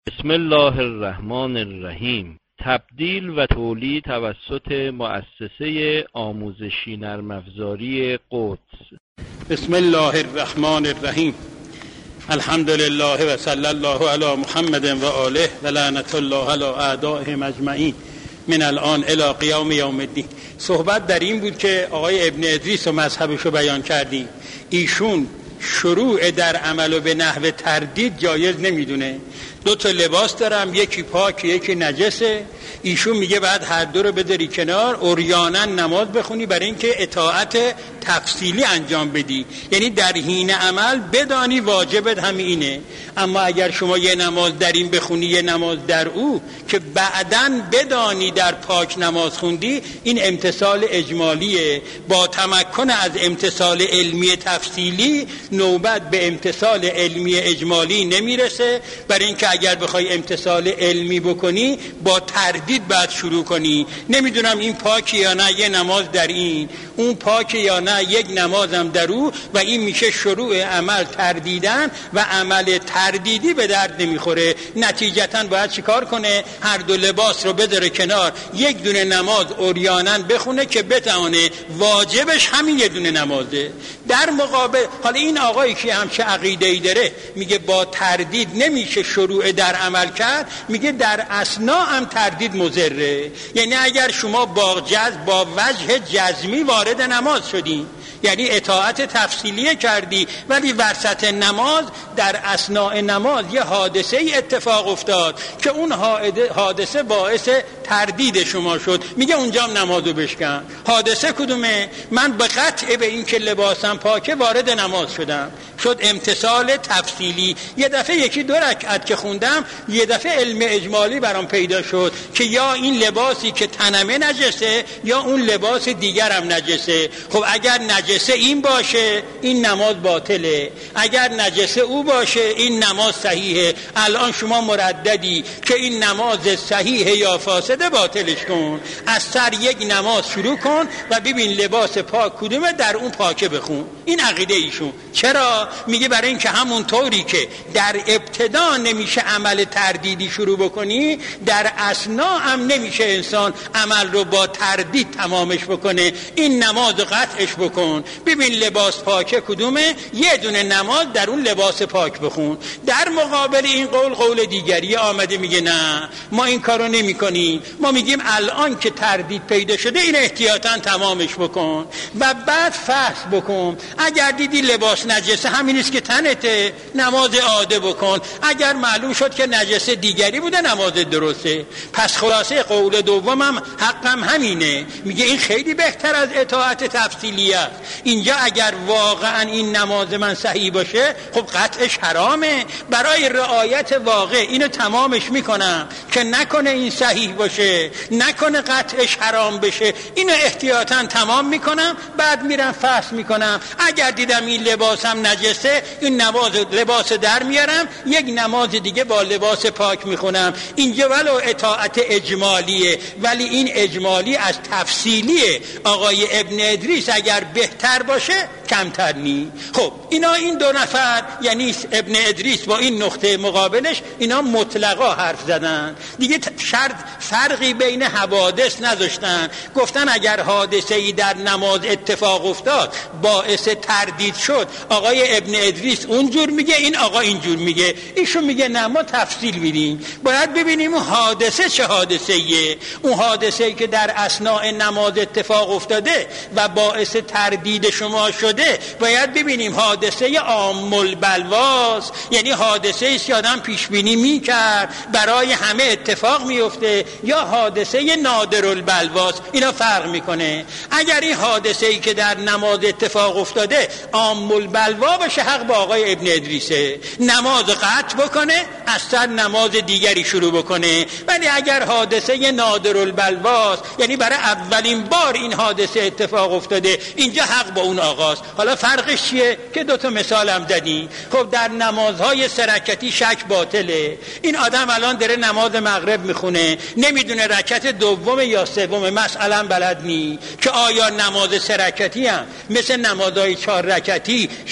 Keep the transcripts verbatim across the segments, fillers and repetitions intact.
بسم الله الرحمن الرحیم. تبدیل و تولید توسط مؤسسه آموزشی نرم افزاری قدس. بسم الله الرحمن الرحیم. الحمد لله و صلی الله علی محمد و آله و لعنت الله علی اعدائهم اجمعین من الان الی قیام یوم الدین. صحبت در این بود که آقای ابن ادریس و مذهبش رو بیان کردیم. ایشون شروع در عمل و به نحو تردید جایز نمیدونه. دو تا لباس دارم، یکی پاک یکی نجسه. ایشون میگه بعد هر دو رو بذاری کنار، عریانا نماز بخونی برای اینکه اطاعت تفصیلی انجام بدی، یعنی در حین عمل بدانی واجبت همینه. اما اگر شما یه نماز در این بخونی یه نماز در او که بعداً بدانی در پاک نماز خوندی، این امتثال اجمالیه. با تمکن از امتثال علمی تفصیلی نوبت به امتثال علمی اجمالی نمیرسه، برای اینکه اگر بخوای امتثال علمی بکنی با تردید باید شروع کنی. نمیدونم این پاکی یا نه، یه نماز در این، اون پاکی یا نه، یک نمازم در او، و این میشه شروع عمل تردیدن و عمل تردیدی به درد نمیخوره. نتیجتاً باید چیکار کنه؟ هر دو لباس رو بذاره کنار، یک دونه نماز عریانا بخونه که بتونه واجبش همین یه دونه نمازه. در مقابل حالا این آقایی که همچه عقیده‌ای داره میگه با تردید نمیشه شروع در عمل کرد، میگه در اثنا هم تردید مضره. یعنی اگر شما با جذب با وجه جزمی وارد نماز شدین، یعنی اطاعت تفصیلی کردی، ولی وسط نماز در اثناء نماز یه حادثه ای اتفاق افتاد که اون حادثه باعث تردید شما شد، میگه اونجا هم نمازو بشکن. حادثه کدومه؟ من به قطع به این که لباسم پاکه وارد نماز شدم، شد امتثال تفصیلی. یه دفعه یکی دو رکعت که خوندم، یه دفعه علم اجمالی برام پیدا شد که یا این لباسی که تنمه نجسه یا اون لباس دیگرم نجسه. خب اگر نجسه این باشه این نماز باطله، اگر نجسه او باشه این نماز صحیحه. الان شما مرددی که این نماز صحیحه یا فاسده، باطلش کن. از سر یک نماز شروع کن و ببین لباس پاک کدومه، در اون پاکه بخون. این عقیده ایشون. چرا؟ میگه برای اینکه همون طوری که در ابتدا نمیشه عمل تردیدی شروع بکنی، در اثنا هم نمیشه انسان عمل رو با تردید تمامش بکنه. این نماز قطعش بکن، ببین لباس پاکه کدومه، یه دونه نماز در اون لباس پاک بخون. در مقابل این قول قول دیگری آمده میگه نه ما این کارو نمی کنیم، ما میگیم الان که تردید پیدا شده این احتیاطاً تمامش بکن و بعد فحص بکن. اگر دیدی لباس نجسه همینیست که تنته، نماز عاده بکن. اگر معلوم شد که نجسه دیگری بوده، نماز درسته. پس خلاصه قول دومم حقم همینه، میگه این خیلی بهتر از اطاعت تفصیلی است. اینجا اگر واقعا این نماز من صحیح باشه، خب قطعش حرامه. برای رعایت واقع اینو تمامش میکنم که نکنه این صحیح باشه، نکنه قطعش حرام بشه. اینو احتیاطاً تمام میکنم، بعد میرم فحص میکنم. اگر دیدم این لباسم نجسه، این نماز لباس در میارم، یک نماز دیگه با لباس پاک میخونم. اینجا ولو اطاعت اجمالیه، ولی این اجمالی از تفصیلیه. آقای ابن ادریس اگر بهتر باشه کمتر نی. خب اینا این دو نفر، یعنی ابن ادریس با این نقطه مقابلش، اینا مطلقا حرف زدن دیگه، شرط فرقی بین حوادث نذاشتن. گفتن اگر حادثه ای در نماز اتفاق افتاد باعث تردید شد، آقای ابن ادریس اونجور میگه، این آقا اینجور میگه. ایشون میگه نه ما تفصیل میدیم، باید ببینیم اون حادثه چه حادثه ایه. اون حادثه ای که در اثناء نماز اتفاق افتاده و باعث تردید شما شده، باید ببینیم حادثه عام البلواست، یعنی حادثه ای که آدم پیش بینی میکرد برای همه اتفاق میفته، یا حادثه نادر البلواست. اینا فرق میکنه. اگر این حادثه ای که در نماز اتفاق افتاده عام البلوا باشه، حق با آقای ابن ادریسه، نماز قطع بکنه، از سر نماز دیگری شروع بکنه. ولی اگر حادثه نادر البلواست، یعنی برای اولین بار این حادثه اتفاق افتاده، اینجا حق با اون آقاست. حالا فرقش چیه؟ که دو تا مثال هم دادیم. خب در نمازهای سه رکعتی شک باطله. این آدم الان داره نماز مغرب میخونه، نمیدونه رکعت دوم یا سوم، مسئله بلد نی که آیا نماز سه رکعتی هم مثل نمازهای چهار رکعتی شکش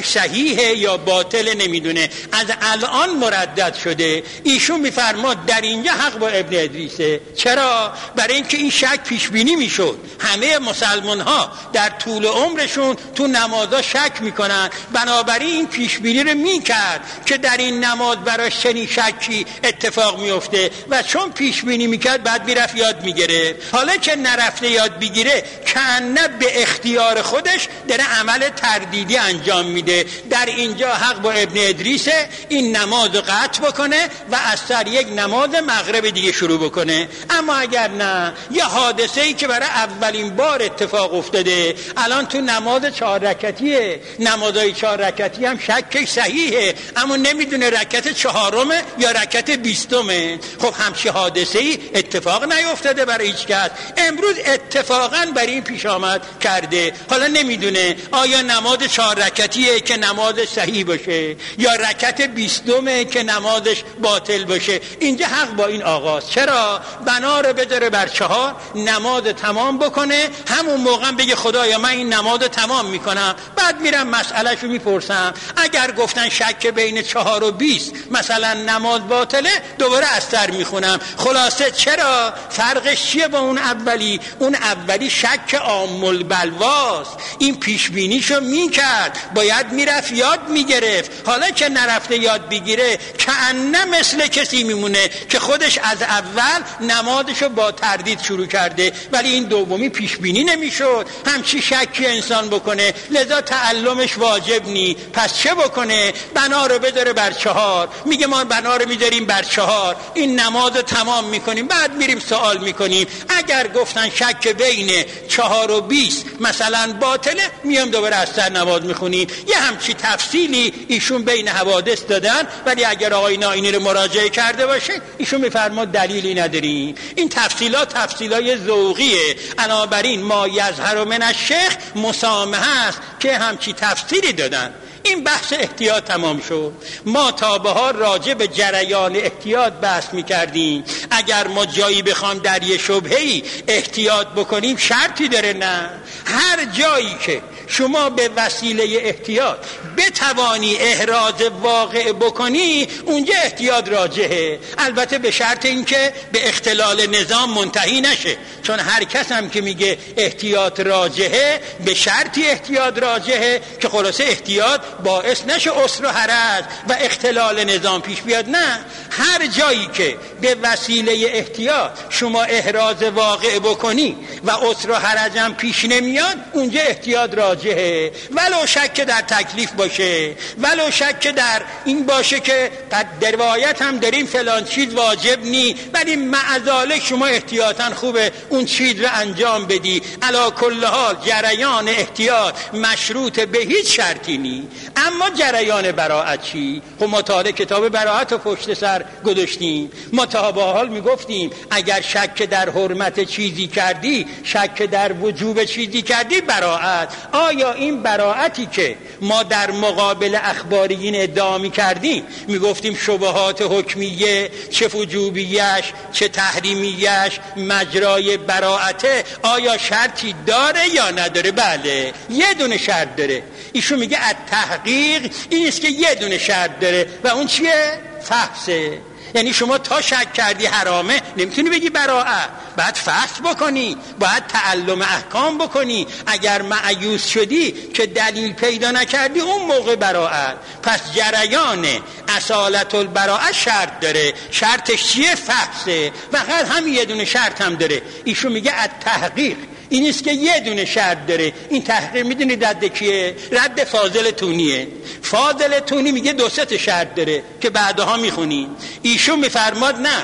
صحیحه یا باطل نمیدونه، از الان مردد شده. ایشون میفرماد در اینجا حق با ابن ادریسه. چرا؟ برای اینکه این شک پیش بینی میشد. همه مسلمان ها در طول عمرشون تو نمازها شک میکنن، بنابراین این پیش بینی رو میکرد که در این نماز براش چنین شکی اتفاق میفته و چون پیش بینی میکرد بعد میرفت یاد میگیره. حالا که نرفته یاد بگیره، کنه به اختیار خودش داره عمل تردیدی انجام میده. در اینجا حق با ابن ادریسه این نماز رو قطع بکنه و از سر یک نماز مغرب دیگه شروع بکنه. اما اگر نه، یه حادثه ای که برای اولین بار اتفاق افتاده، الان تو نماز چهار رکعتیه، نمازهای چهار رکعتی هم شکش صحیحه اما نمیدونه رکعت چهارمه یا رکعت بیستمه. خب همچی حادثه ای اتفاق نیفتاده برای هیچ کس، امروز اتفاقا برای این پیش آمد کرده. حالا نمیدونه آیا نماز چهار رکعتیه که نمازش صحیح باشه یا رکعت بیستمه که نمازش باطل باشه. اینجا حق با این آقاست. چرا؟ بنا رو بذاره بر چهار، نماز تمام بکنه، همون موقع بگه خدایا من این نماز تمام میکنم، بعد میرم مسئله شو میپرسم. اگر گفتن شک بین چهار و بیست مثلا نماز باطله، دوباره از سر میخونم. خلاصه چرا؟ فرقش چیه با اون اولی؟ اون اولی شک عام البلواست، این پیش بینیشو میکرد، باید میرفت یاد میگرفت. حالا که نرفته یاد بگیره، کأنه مثل کسی میمونه که خودش از اول نمازشو با تردید شروع کرده، ولی این دومی پیش بینی نمیشد همچی شکی انسان بکنه، لذا تعلمش واجب نی. پس چه بکنه؟ بنا رو بذاره بر چهار. میگه ما بنا رو میذاریم بر چهار، این نماز رو تمام میکنیم، بعد میریم سوال میکنیم. اگر گفتن شک بین چهار و بیست مثلا باطله، میام دوباره از سر نماز میخونیم. یه همچی تفصیلی ایشون بین حوادث دادن، ولی اگر آقای نائینی رو مراجعه کرده باشه، ایشون میفرماد دلیلی نداریم. این تفصیلات تفصیلای ذوقیه. بنابراین ما یظهر من الشیخ مسامحه است که همچی تفصیلی دادن. این بحث احتیاط تمام شد. ما تا به حال راجع به جریان احتیاط بحث می‌کردیم. اگر ما جایی بخوام در یه شبهه‌ای احتیاط بکنیم، شرطی داره؟ نه. هر جایی که شما به وسیله احتیاط بتوانی احراز واقع بکنی، اونجا احتیاط راجحه، البته به شرط اینکه به اختلال نظام منتهی نشه. چون هر کس هم که میگه احتیاط راجحه، به شرطی احتیاط راجحه که خلاصه احتیاط باعث نشه عسر و حرج و اختلال نظام پیش بیاد. نه، هر جایی که به وسیله احتیاط شما احراز واقع بکنی و عسر و حرج هم پیش نمیاد، اونجا احتیاط راجحه. ولو شک در تکلیف باشه، ولو شک در این باشه که در روایت هم داریم فلان چیز واجب نی، ولی معذالک شما احتیاطاً خوبه اون چیز رو انجام بدی. علی کل حال جریان احتیاط مشروط به هیچ شرطی نی. اما جریان براءت چی؟ خب مطالعه کتاب براءت رو پشت سر گذاشتیم. ما تا به حال میگفتیم اگر شک در حرمت چیزی کردی، شک در وجوب چیزی کردی، براءت. آیا این براءتی که ما در مقابل اخباریین ادعا می‌کردیم، میگفتیم شبهات حکمیه، چه وجوبیش چه تحریمیش، مجرای براءته، آیا شرطی داره یا نداره؟ بله، یه دونه شرط داره. ایشون میگه التحقیق، این است که یه دونه شرط داره و اون چیه؟ فحصه. یعنی شما تا شک کردی حرامه، نمیتونی بگی براءت، باید فحص بکنی، باید تعلم احکام بکنی. اگر مایوس شدی که دلیل پیدا نکردی، اون موقع براءت. پس جریان اصالت البراءت شرط داره. شرطش چیه؟ فحصه. فقط همین یه دونه شرط هم داره. ایشون میگه التحقیق، این است که یه دونه شرط داره. این تحقیق میدونید رد کیه؟ رد فاضل تونیه. فاضل تونی میگه دو سه تا شرط داره که بعدها میخونیم. ایشون میفرماد نه،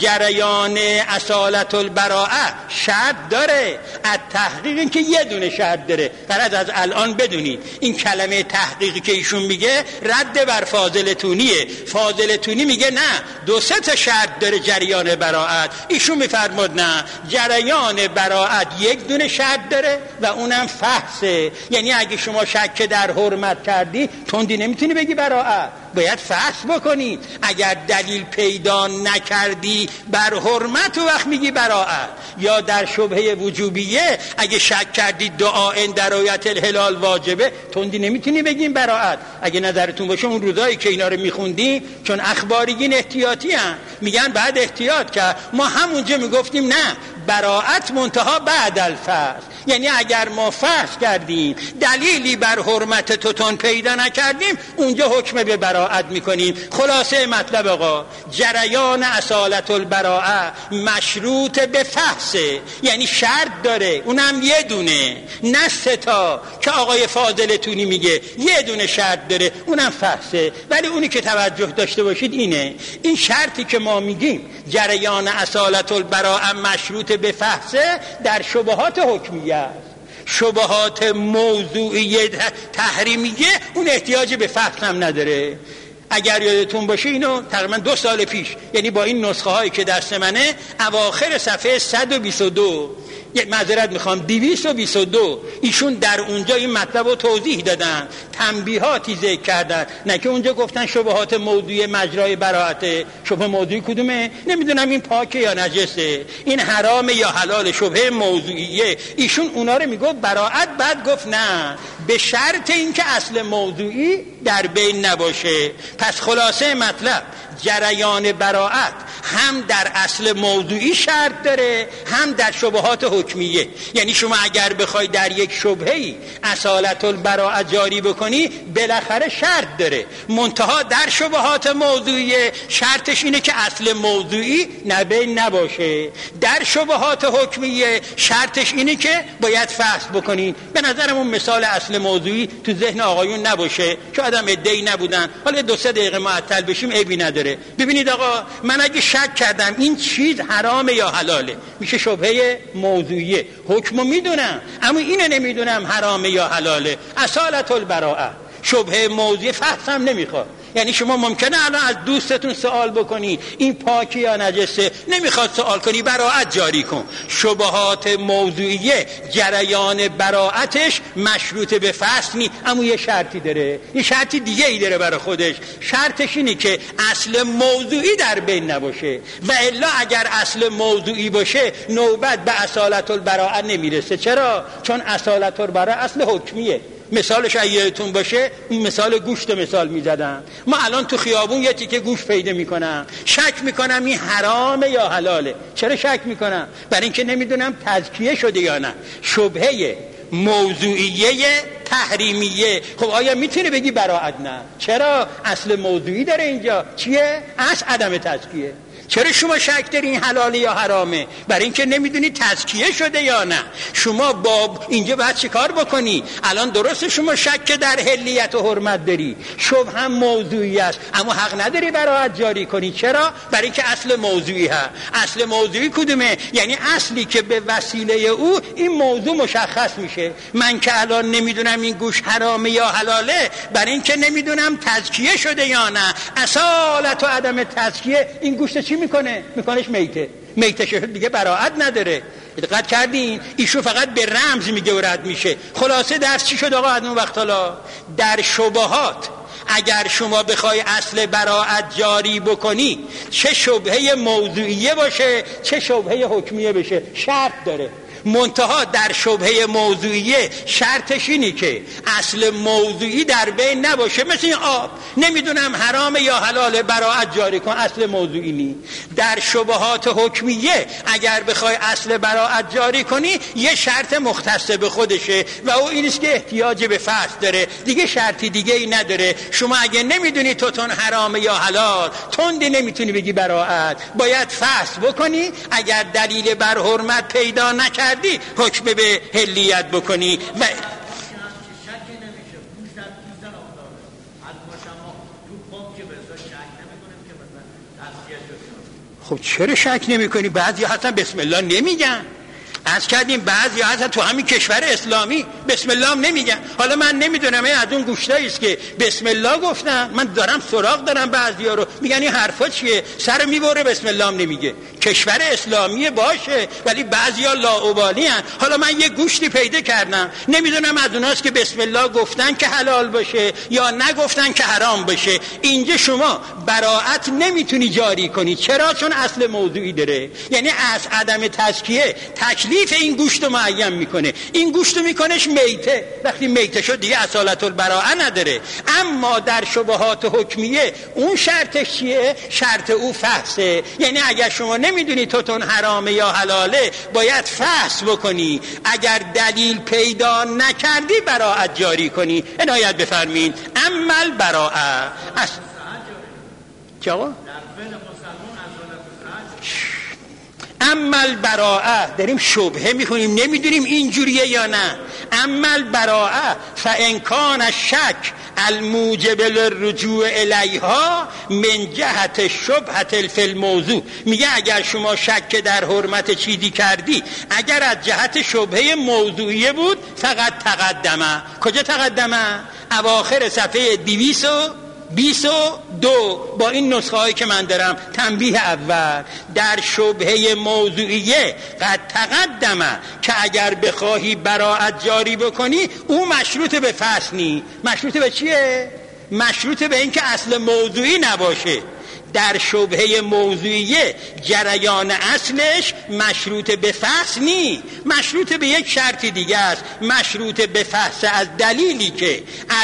جریان اصالت البراءه شرط داره. التحقیق این که یه دونه شرط داره. فقط از الان بدونید این کلمه تحقیقی که ایشون میگه رد بر فاضل تونیه. فاضل تونی میگه نه، دو سه تا شرط داره جریان براءت. ایشون میفرماد نه، جریان براءت یک دونه دونه شرط داره و اونم فحصه. یعنی اگه شما شک در حرمت کردی تندی نمیتونی بگی براءت، باید فحص بکنی. اگر دلیل پیدا نکردی بر حرمت و وقت میگی براءت. یا در شبهه وجوبیه اگه شک کردی دعا عند رؤیت الهلال واجبه، تندی نمیتونی بگیم براءت. اگه نظرتون باشه اون روزایی که اینا رو میخوندی، چون اخباریین احتیاطی هم میگن بعد احتیاط کرد، ما همونجا میگفتیم نه، براءت منتها بعد الفحص. یعنی اگر ما فحص کردیم دلیلی بر حرمت توتون پیدا نکردیم، اونجا حکم به براءت میکنیم. خلاصه مطلب آقا، جریان اصالت البراءه مشروط به فحصه، یعنی شرط داره، اونم یه دونه، نه سه تا که آقای فاضلتونی میگه، یه دونه شرط داره، اونم فحصه. ولی اونی که توجه داشته باشید اینه، این شرطی که ما میگیم جریان اصالت البراءه مشروط به فحصه در شبهات حکمیه، شبهات موضوعی تحریمیه اون احتیاج به فحص هم نداره. اگر یادتون باشه اینو تقریبا دو سال پیش، یعنی با این نسخه هایی که دست منه، اواخر صفحه صد و بیست و دو، معذرت میخوام دویست و بیست و دو، ایشون در اونجا این مطلب رو توضیح دادن، تنبیهاتی ذکر کردن. نه که اونجا گفتن شبهات موضوعی مجرای براءت. شبهه موضوعی کدومه؟ نمیدونم این پاکه یا نجسه، این حرام یا حلال، شبهه موضوعیه. ایشون اونا رو میگفت براءت، بعد گفت نه، به شرط اینکه اصل موضوعی در بین نباشه. پس خلاصه مطلب، جریان براءت هم در اصل موضوعی شرط داره، هم در شبهات حکمیه. یعنی شما اگر بخوای در یک شبهه‌ای اصالت البراءت جاری بکنی، بالاخره شرط داره، منتها در شبهات موضوعیه شرطش اینه که اصل موضوعی نبین نباشه. در شبهات حکمیه شرطش اینه که باید فحص بکنین. به نظرم اون مثال اصل موضوعی تو ذهن آقایون نباشه، چون آدم عده‌ای نبودن، حالا دو سه دقیقه معطل بشیم عیبی نداره. ببینید آقا، من اگه شک کردم این چیز حرامه یا حلاله، میشه شبهه موضوعیه، حکمو میدونم اما اینو نمیدونم حرامه یا حلاله، اصالت البراءه. شبهه موضوعی فحص هم نمیخواد. یعنی شما ممکنه الان از دوستتون سوال بکنی این پاکی یا نجسه، نمیخواد سوال کنی، براءت جاری کن. شبهات موضوعیه جریان براءتش مشروط به فحص نی، اما یه شرطی داره، یه شرطی دیگه ای داره برای خودش. شرطش اینه که اصل موضوعی در بین نباشه، و الا اگر اصل موضوعی باشه نوبت به اصالت البراءه نمیرسه. چرا؟ چون اصالت البراءه اصل حکمیه. مثالش ایتون باشه، این مثال گوشت مثال میزدم. ما الان تو خیابون یه تیکه گوشت پیدا میکنم، شک میکنم این حرامه یا حلاله. چرا شک میکنم؟ برای اینکه نمیدونم تزکیه شده یا نه. شبهه موضوعیه تحریمیه. خب آیا میتونه بگی براءت؟ نه. چرا؟ اصل موضوعی داره اینجا. چیه؟ اصل عدم تزکیه. چرا شما شک داری این حلاله یا حرامه؟ برای اینکه نمیدونی تزکیه شده یا نه. شما با اینجا باید چه کار بکنی؟ الان درسته شما شک در حلیت و حرمت داری، شبه هم موضوعی است، اما حق نداری براءت جاری کنی. چرا؟ برای اینکه اصل موضوعی هست. اصل موضوعی کدومه؟ یعنی اصلی که به وسیله او این موضوع مشخص میشه. من که الان نمیدونم این گوشت حرامه یا حلاله، برای اینکه نمیدونم تزکیه شده یا نه. اصالت و عدم تزکیه این گوشت چی میکنه؟ میکنش میته. میته شد دیگه براءت نداره. دقت کردین؟ ایشون فقط به رمز میگه و رد میشه. خلاصه درس چی شد آقا؟ از اون وقت حالا در شبهات اگر شما بخوای اصل براءت جاری بکنی، چه شبهه موضوعیه باشه چه شبهه حکمیه بشه، شرط داره. منتها در شبهه موضوعیه شرطش اینی که اصل موضوعی در بین نباشه. مثل این آب، نمیدونم حرام یا حلاله، براءت جاری کن، اصل موضوعی نی. در شبهات حکمیه اگر بخوای اصل براءت جاری کنی، یه شرط مختص به خودشه و او اینیست که احتیاج به فحص داره، دیگه شرطی دیگه ای نداره. شما اگه نمیدونی توتون حرام یا حلال، تندی نمیتونی بگی براءت، باید فحص بکنی. اگر دلیل بر حرمت پیدا نکردی، حکم به حلیت بکنی. و خب چرا شک نمی کنی؟ بعضی هستن بسم الله نمیگن. از کردیم بعضی هستن تو همین کشور اسلامی بسم الله هم نمیگن. حالا من نمیدونم این از اون گوشتایی است که بسم الله گفتن، من دارم سراغ دارم بعضیا رو میگن این حرفا چیه، سر میبره بسم الله هم نمیگه. کشور اسلامی باشه ولی بعضیا لاابالی ان. حالا من یه گوشتی پیدا کردم، نمیدونم از اوناست که بسم الله گفتن که حلال باشه یا نگفتن که حرام باشه. اینجا شما براءت نمیتونی جاری کنی. چرا؟ چون اصل موضوعی داره. یعنی از عدم تزکیه تکلیف این گوشت رو معین میکنه. این گوشت رو میکنش میته، وقتی میته شد دیگه اصالت البراءه نداره. اما در شبهات حکمیه اون شرطش چیه؟ شرط او فحصه. یعنی اگر شما نمیدونی توتون حرامه یا حلاله باید فحص بکنی. اگر دلیل پیدا نکردی براءت جاری کنی. عنایت بفرمین. عمل براءه از چه آقا؟ عمل براءه داریم شبهه میکنیم، نمیدونیم اینجوریه یا نه. عمل براءه فان کان الشک الموجب للرجوع الیها من جهت شبهه فی الموضوع. میگه اگر شما شک در حرمت چیزی کردی، اگر از جهت شبهه موضوعیه بود فقط تقدمه. کجا تقدمه؟ اواخر صفحه دویست و بیست و دو با این نسخه هایی که من دارم. تنبیه اول در شبهه موضوعیه قد تقدمه که اگر بخواهی براءت جاری بکنی او مشروط به فحص نی. مشروط به چیه؟ مشروط به این که اصل موضوعی نباشه. در شبهه موضوعیه جریان اصلش مشروط به فحص نی، مشروط به یک شرط دیگه است. مشروط به فحص از دلیلی که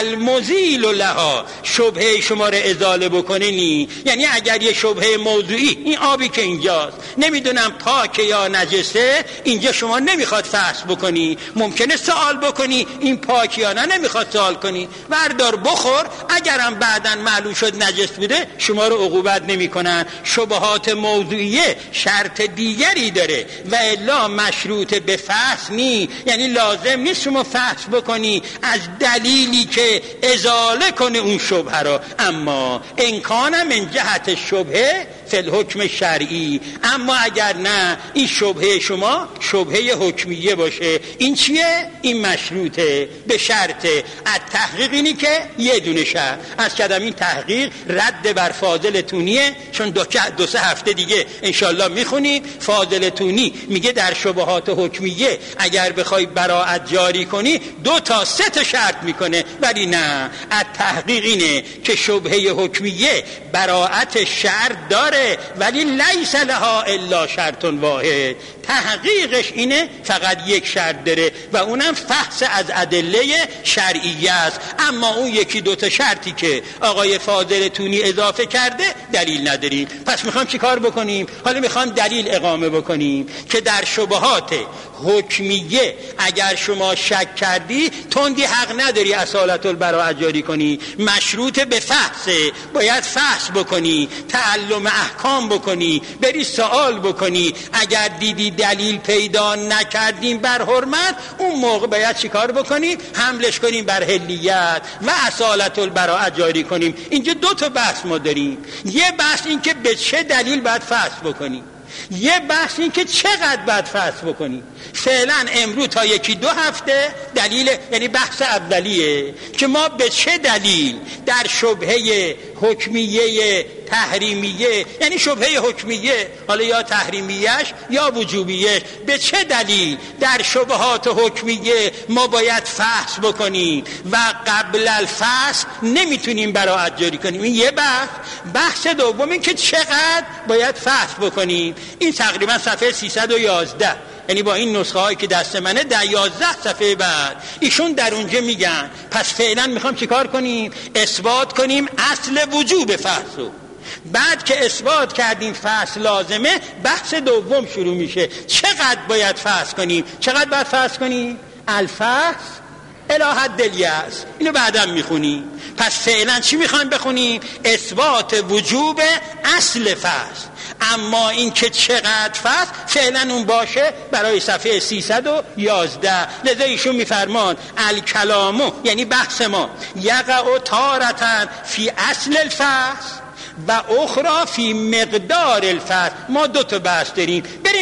المزیل لها شبهه شما رو ازاله بکنه نی. یعنی اگر یه شبهه موضوعی، این آبی که اینجاست نمیدونم پاکه یا نجسه، اینجا شما نمیخواد فحص بکنی، ممکنه سوال بکنی این پاک یا نه، نمیخواد سوال کنی، بردار بخور، اگرم بعداً معلوم شد نجس بوده شما رو عقوبت نمی کنن. شبهات موضوعیه شرط دیگری داره و الا مشروط به فحص نی. یعنی لازم نیست شما فحص بکنی از دلیلی که ازاله کنه اون شبهه رو. اما امکان من جهت شبهه فی الحکم شرعی. اما اگر نه این شبهه شما شبهه حکمیه باشه، این چیه؟ این مشروطه به شرط از تحقیق اینی که یه دونه شهر از کدام این تحقیق رد بر فاضل تونیه، چون دو, دو سه هفته دیگه انشالله میخونیم. فاضل تونی میگه در شبهات حکمیه اگر بخوای براءت جاری کنی دو تا سه تا شرط میکنه، ولی نه، از تحقیق اینه که شبهه حکمیه براءت شرط داره ولی لیس لها الا شرط واحد. تحقیقش اینه فقط یک شرط داره و اونم فحص از ادله شرعیه است. اما اون یکی دوتا شرطی که آقای فاضل تونی اضافه کرده دلیل نداریم. پس میخوام چی کار بکنیم؟ حالا میخوام دلیل اقامه بکنیم که در شبهات حکمیه اگر شما شک کردی تندی حق نداری اصالت البراءه جاری کنی. مشروط به فحصه، باید فحص بکنی، تعلم احکام بکنی، بری سوال بکنی. اگر دیدی دلیل پیدا نکردیم بر حرمت، اون موقع باید چی کار بکنیم؟ حملش کنیم بر حلیت و اصالت البراءه جاری کنیم. اینجا دو تا بحث ما داریم. یه بحث این که به چه دلیل باید فحص بکنی، یه بحث این که چقدر باید فحص بکنی. فعلا امروز تا یکی دو هفته دلیل، یعنی بحث اولیه که ما به چه دلیل در شبهه حکمیه تحریمیه، یعنی شبهه حکمیه حالا یا تحریمیش یا وجوبیش، به چه دلیل در شبهات حکمیه ما باید فحص بکنیم و قبل الفحص نمیتونیم براءت جاری کنیم. این یه بحث. بحث دوم این که چقدر باید فحص بکنیم. این تقریبا صفحه سیصد و یازده، یعنی با این نسخه هایی که دست منه در یازده صفحه بعد ایشون در اونجا میگن. پس فعلا میخوام چیکار کنیم؟ اثبات کنیم اصل وجوب فحصو. بعد که اثبات کردیم فحص لازمه، بحث دوم شروع میشه. چقدر باید فحص کنیم؟ چقدر باید فحص کنیم؟ الفحص الی حد الیأس. اینو بعداً میخونیم. پس فعلا چی میخوایم بخونیم؟ اثبات وجوب اصل فحص. اما این که چقدر فحص فعلا اون باشه برای صفحه سیصد و یازده. لذا ایشون میفرمان الکلامو، یعنی بحث ما، یقع تارتن فی اصل الفحص و اخرى فی مقدار الفحص. ما دو تا بحث داریم، بریم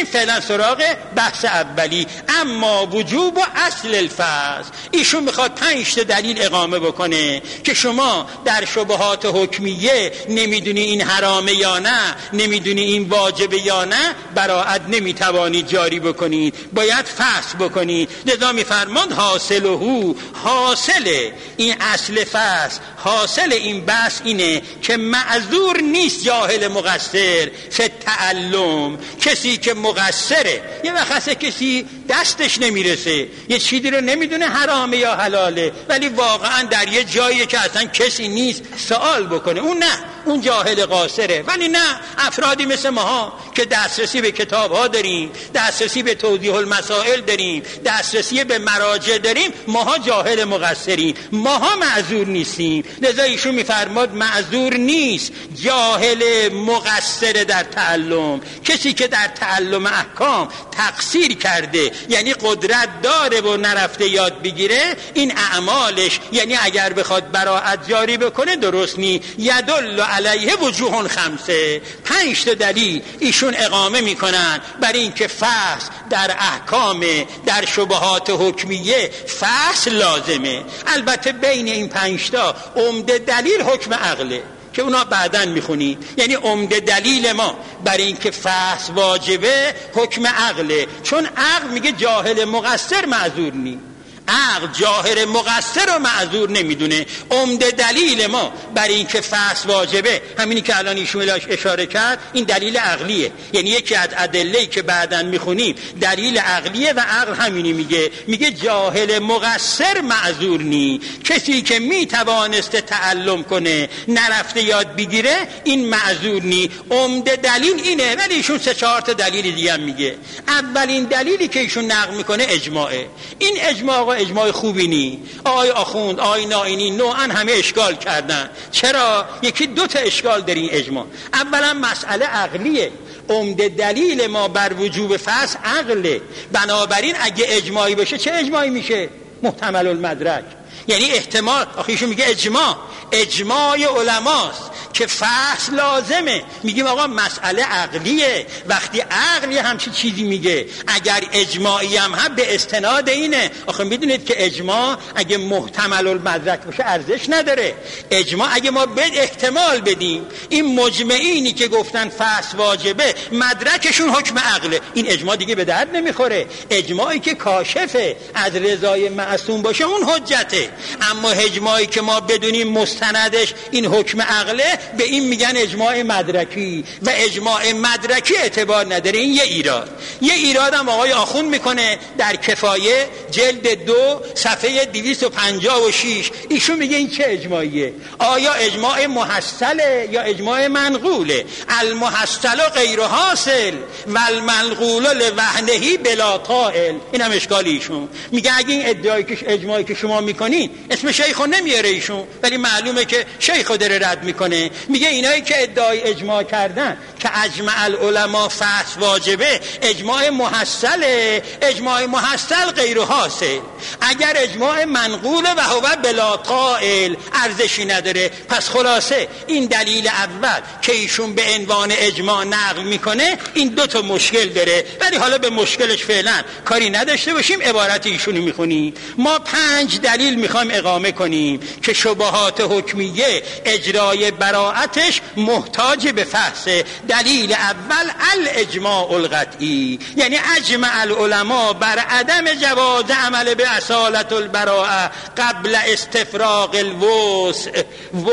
بریم فعلا سراغ بحث اولی. اما وجوب و اصل الفصل، ایشون میخواد پنج تا دلیل اقامه بکنه که شما در شبهات حکمیه نمیدونی این حرامه یا نه، نمیدونی این واجبه یا نه، براءت نمیتوانید جاری بکنید، باید فصل بکنید. لذا میفرماند حاصله، حاصل این اصل فصل، حاصل این بحث اینه که معذور نیست جاهل مقصر فی تعلم. کسی که مقصره، یه وقت کسی دستش نمیرسه، یه چیزی رو نمیدونه حرامه یا حلاله، ولی واقعا در یه جایی که اصلا کسی نیست سوال بکنه، اون نه، اون جاهل قاصره. ولی نه، افرادی مثل ماها که دسترسی به کتاب ها داریم، دسترسی به توضیح المسائل داریم، دسترسی به مراجع داریم، ماها جاهل مقصریم، ماها معذور نیستیم. لذا ایشون میفرماد معذور نیست جاهل مقصر در تعلم. کسی که در تعلم احکام تقصیر کرده، یعنی قدرت داره و نرفته یاد بگیره، این اعمالش، یعنی اگر بخواد براءت جاری بکنه درست نی. یدل علیه وجوه خمسه، پنج تا دلیل ایشون اقامه میکنن برای اینکه فصل در احکام، در شبهات حکمیه فصل لازمه. البته بین این پنج تا عمده دلیل حکم عقله که اونا بعداً میخونی. یعنی عمده دلیل ما برای اینکه فصل واجبه حکم عقله، چون عقل میگه جاهل مقصر معذور نی. عقل جاهل مقصر رو معذور نمیدونه. عمده دلیل ما برای اینکه فصل واجبه همینی که الان ایشون اشاره کرد، این دلیل عقلیه. یعنی یکی از ادله‌ای که بعداً میخونیم دلیل عقلیه و عقل همینی میگه، میگه جاهل مقصر معذور نی. کسی که میتوانسته تعلم کنه نرفته یاد بگیره، این معذور نی. عمده دلیل اینه. ولی ایشون سه چهار تا دلیل دیگه هم میگه. اولین دلیلی که ایشون نقل میکنه اجماعه. این اجماع اجماع خوبی نی. آقای آخوند، آقای نائینی نوعا همه اشکال کردن. چرا؟ یکی دو تا اشکال در این اجماع. اولا مسئله عقلیه. عمده دلیل ما بر وجوب فصل عقله. بنابراین اگه اجماعی بشه چه اجماعی میشه؟ محتمل المدرک. یعنی احتمال، آخیشون میگه اجماع، اجماع علماست که فصل لازمه. میگیم آقا مسئله عقلیه. وقتی عقلی همچی چیزی میگه، اگر اجماعی هم هم به استناد اینه. آخه میدونید که اجماع اگه محتمل المدرک باشه ارزش نداره. اجماع اگه ما به احتمال بدیم این مجمعینی که گفتن فصل واجبه مدرکشون حکم عقله، این اجماع دیگه به درد نمیخوره. اجماعی که کاشفه از رضای معصوم باشه اون حجته. اما اجماعی که ما بدونیم مستندش این حکم عقله، به این میگن اجماع مدرکی و اجماع مدرکی اعتبار نداره. این یه ایراد. یه ایراد هم آقای آخوند میکنه در کفایه جلد دو صفحه دویست و پنجاه و شش. ایشون میگه این چه اجماعیه؟ آیا اجماع محصله یا اجماع منقوله؟ المحصل غیر حاصل و المنقول لوحدهی بلا طائل. این هم اشکال ایشون. میگه اگه این ادعایی که اجماعی که شما میکنین، اسم شیخو نمیاره ایشون، ولی معلومه که شیخو داره رد میکنه. میگه اینایی که ادعای اجماع کردن که اجمع العلماء فصل واجبه، اجماع محصله. اجماع محصل غیر حاصل. اگر اجماع منقول و هو بلا طائل، ارزشی نداره. پس خلاصه این دلیل اول که ایشون به عنوان اجماع نقل میکنه این دو تا مشکل داره. ولی حالا به مشکلش فعلا کاری نداشته باشیم، عبارت ایشونو میخونیم. ما پنج دلیل میخوایم اقامه کنیم که شبهات حکمیه اجرای براءتش محتاج به فحص. دلیل اول الاجماع القطعی، یعنی اجمع العلماء بر عدم جواز عمل به اصالت البراءه قبل استفراغ الوسع.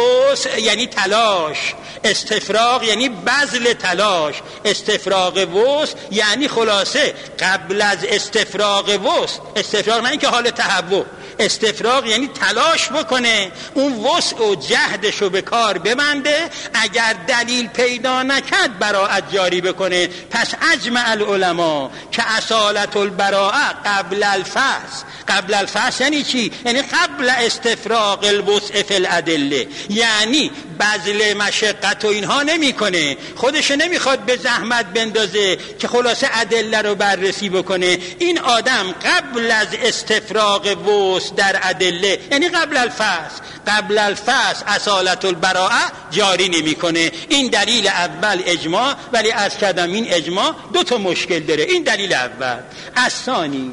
وسع یعنی تلاش، استفراغ یعنی بذل تلاش، استفراغ وسع یعنی خلاصه قبل از استفراغ وسع. استفراغ نه اینکه حال تهوع، استفراغ یعنی تلاش بکنه، اون وسع و جهدشو به کار ببنده. اگر دلیل پیدا نکرد براءت جاری بکنه. پس اجمع العلماء که اصالت البراءه قبل الفحص، قبل الفحص یعنی چی؟ یعنی قبل استفراغ الوسع فی الادله، یعنی بذل مشقت و اینها نمیکنه، خودش نمیخواد به زحمت بندازه که خلاصه ادله رو بررسی بکنه. این آدم قبل از استفراغ وسع در ادله، یعنی قبل الفحص قبل الفحص اصالت البراءه جاری نمیکنه. این دلیل اول اجماع، ولی از کردم این اجماع دو تا مشکل داره. این دلیل اول. الثانی،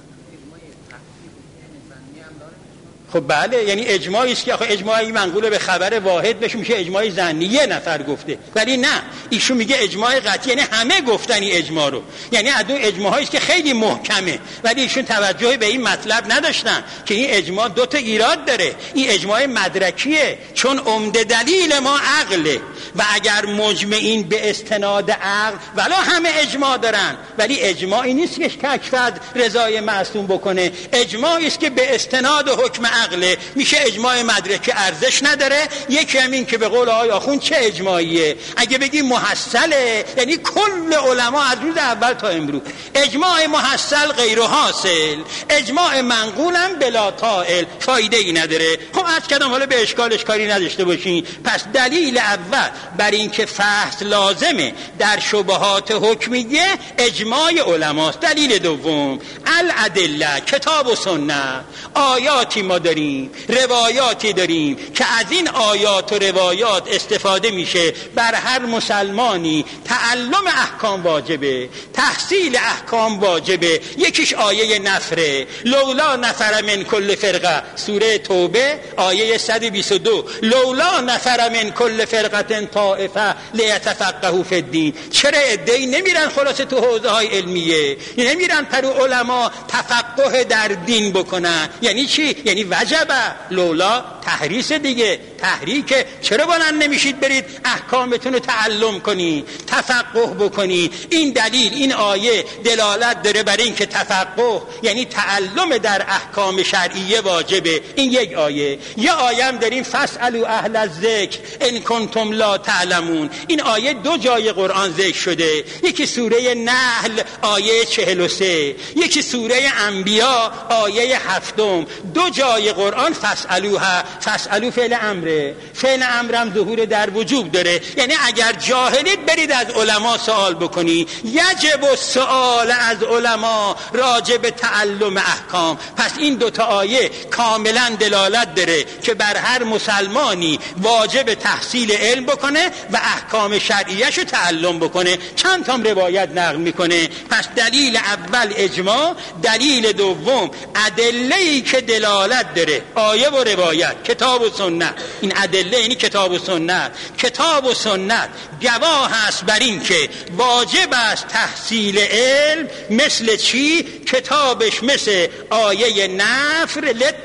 خب بله، یعنی اجماعی است که آخه اجماعی منقول به خبر واحد بشه میشه اجماع ظنی، یه نفر گفته. ولی نه، ایشون میگه اجماع قطعی، یعنی همه گفتنی اجماع رو، یعنی از اون اجماعی است که خیلی محکمه، ولی ایشون توجه به این مطلب نداشتن که این اجماع دو تا ایراد داره. این اجماع مدرکیه، چون عمده دلیل ما عقله، و اگر مجمعین به استناد عقل ولی همه اجماع دارن، ولی اجماعی نیست که تکفرد رضای معصوم بکنه، اجماعی است که به استناد حکم عقله، میشه اجماع مدرکه ارزش نداره. یکی همین که به قول آقای آخوند چه اجماعیه؟ اگه بگی محصله، یعنی کل علما از روز اول تا امروز اجماع محصل غیر حاصل، اجماع منقولم بلا طائل، فایده ای نداره. خب از کدام حالا به اشکالش کاری نداشته باشین. پس دلیل اول بر این که فحص لازمه در شبهات حکمیه اجماع علماست. دلیل دوم الادله، کتاب و سنت. آیاتی ما داریم، روایاتی داریم که از این آیات و روایات استفاده میشه. بر هر مسلمانی تعلم احکام واجبه، تحصیل احکام واجبه. یکیش آیه نفره، لولا نفر من کل فرقه، سوره توبه آیه صد و بیست و دو، لولا نفر من کل فرقه طائفه لیتفقهوا فی الدین. چرا عده‌ای نمیرن خلاصه تو حوزه های علمیه، نمیرن پرو علما تفقه در دین بکنن؟ یعنی چی؟ یعنی وجبه، لولا تحریص دیگه، تحریکه. چرا بلند نمیشید برید احکامتون رو تعلم کنی، تفقه بکنی؟ این دلیل، این آیه دلالت داره بر این که تفقه یعنی تعلم در احکام شرعیه واجبه. این یک آیه. یه آیه هم داریم فاسالوا اهل الذکر ان کنتم لا تعلمون. این آیه دو جای قرآن ذکر شده، یکی سوره نحل آیه چهل و سه، یکی سوره انبیاء آیه هفتم. دو جای قرآن فاسالوها، فاسالو فعل امره، فعل امرم ظهور در وجوب داره، یعنی اگر جاهلید برید از علما سوال بکنی. یجب السؤال از علما راجع به تعلم احکام. پس این دوتا آیه کاملا دلالت داره که بر هر مسلمانی واجب تحصیل علم بکنه و احکام شرعیه‌شو تعلم بکنه. چند تا روایت نقل میکنه. پس دلیل اول اجماع، دلیل دوم ادله‌ای که دلالت داره، آیه و روایت، کتاب و سنت. این ادله یعنی کتاب و سنت. کتاب و سنت گواه هست بر این که واجب است تحصیل علم. مثل چی؟ کتابش مثل آیه نفر